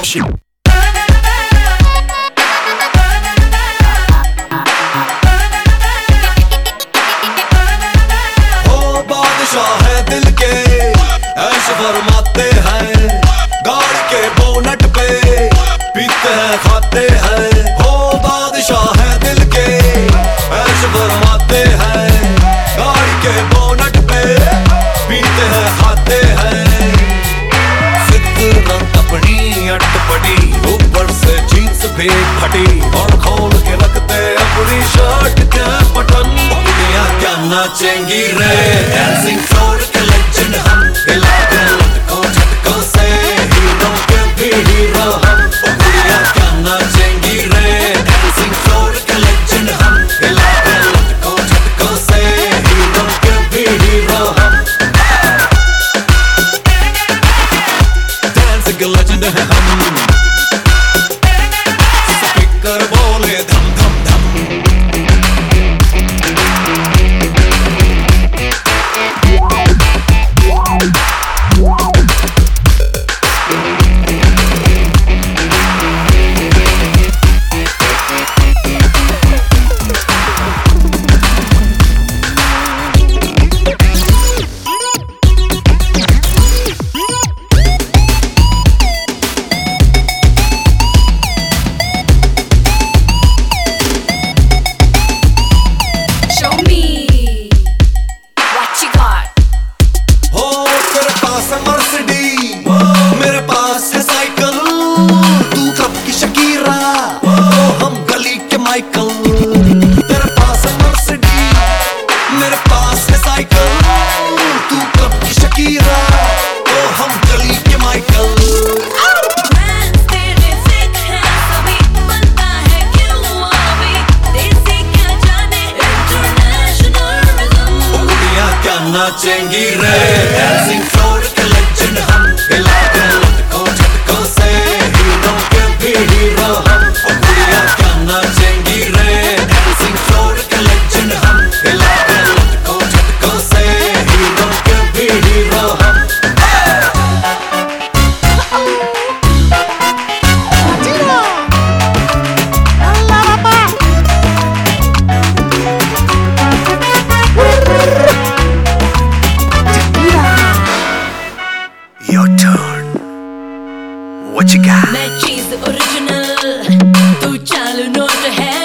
फरमाते हैं गाड़ी के बोनट पे पीते हैं खाते हैं। हो बादशाह है दिल के ऐश फरमाते हैं गाड़ी के बोनट पे पीते हैं खाते हैं। फितरत अपनी अटपटी ऊपर से जींस भी फटी और खोल के रखते अपनी शर्ट के बटन। दुनिया क्या नाचेंगी रे डांसिंग फ्लोर के लेजेंड हम हिलाते लटकों झटकों से हीरो के भी हीरो हम। दुनिया क्या नाचेंगी रे डांसिंग फ्लोर के लेजेंड हम हिलाते लटकों झटकों से हीरो के भी हीरो हम। डांसिंग के लेजेंड है हम स्पीकर बोले धम धम धम। मेरे पास है साइकिल तू कब की शकीरा हम गली के माइकल। तेरे पास है मर्सिडीज मेरे पास है साइकिल तू कब की शकीरा हम गली के माइकल। नाचेंगी रे डांसिंग फ्लोर के लेजेंड हम हिलाते लटकों झटकों से हीरो के भी हीरो हम। दुनिया क्या नाचेंगी रे डांसिंग फ्लोर के लेजेंड हम हिलाते लटकों झटकों से हीरो के भी हीरो हम। Your turn. What you got? मैं चीज ओरिजिनल तू चालू नोट है।